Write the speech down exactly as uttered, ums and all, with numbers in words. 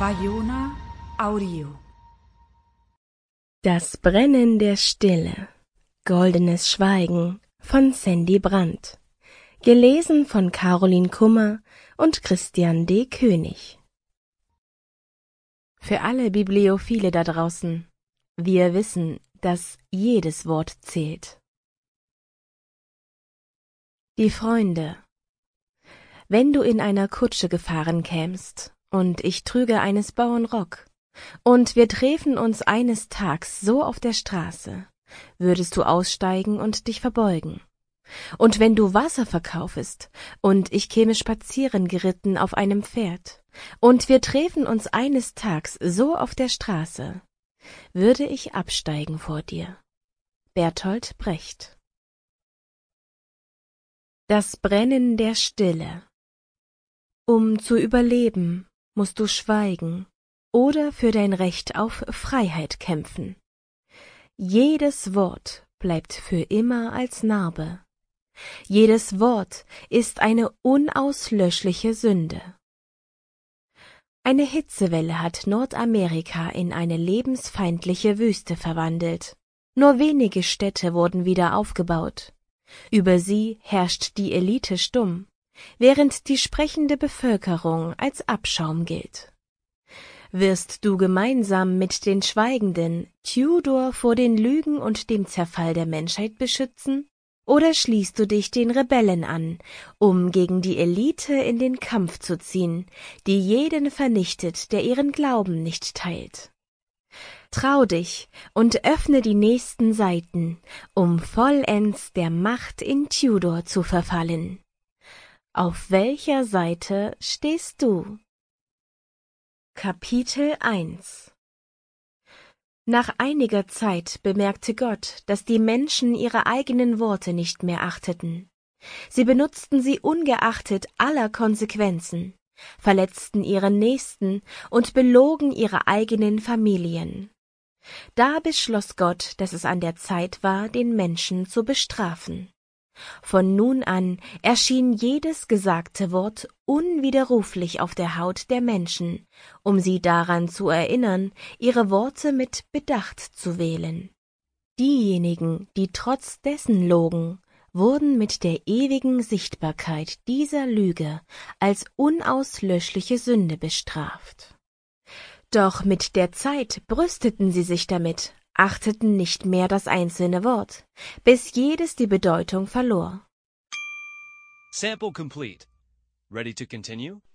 Bayona Audio. Das Brennen der Stille. Goldenes Schweigen von Sandy Brandt. Gelesen von Caroline Kummer und Christian D. König. Für alle Bibliophile da draußen: Wir wissen, dass jedes Wort zählt. Die Freunde. Wenn du in einer Kutsche gefahren kämst, und ich trüge eines Bauern Rock, und wir träfen uns eines Tags so auf der Straße, würdest du aussteigen und dich verbeugen. Und wenn du Wasser verkaufest, und ich käme spazieren geritten auf einem Pferd, und wir träfen uns eines Tags so auf der Straße, würde ich absteigen vor dir. Bertolt Brecht. Das Brennen der Stille. Um zu überleben, musst du schweigen oder für dein Recht auf Freiheit kämpfen. Jedes Wort bleibt für immer als Narbe. Jedes Wort ist eine unauslöschliche Sünde. Eine Hitzewelle hat Nordamerika in eine lebensfeindliche Wüste verwandelt. Nur wenige Städte wurden wieder aufgebaut. Über sie herrscht die Elite stumm, während die sprechende Bevölkerung als Abschaum gilt. Wirst du gemeinsam mit den Schweigenden Tudor vor den Lügen und dem Zerfall der Menschheit beschützen? Oder schließt du dich den Rebellen an, um gegen die Elite in den Kampf zu ziehen, die jeden vernichtet, der ihren Glauben nicht teilt? Trau dich und öffne die nächsten Seiten, um vollends der Macht in Tudor zu verfallen. Auf welcher Seite stehst du? Kapitel eins. Nach einiger Zeit bemerkte Gott, dass die Menschen ihre eigenen Worte nicht mehr achteten. Sie benutzten sie ungeachtet aller Konsequenzen, verletzten ihren Nächsten und belogen ihre eigenen Familien. Da beschloss Gott, dass es an der Zeit war, den Menschen zu bestrafen. Von nun an erschien jedes gesagte Wort unwiderruflich auf der Haut der Menschen, um sie daran zu erinnern, ihre Worte mit Bedacht zu wählen. Diejenigen, die trotz dessen logen, wurden mit der ewigen Sichtbarkeit dieser Lüge als unauslöschliche Sünde bestraft. Doch mit der Zeit brüsteten sie sich damit, achteten nicht mehr das einzelne Wort, bis jedes die Bedeutung verlor. Sample complete. Ready to continue?